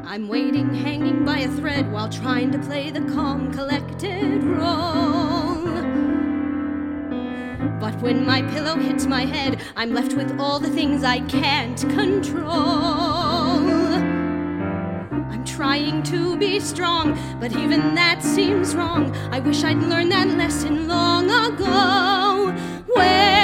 I'm waiting, hanging by a thread, while trying to play the calm, collected role. But when my pillow hits my head, I'm left with all the things I can't control. I'm trying to be strong, but even that seems wrong. I wish I'd learned that lesson long ago. Where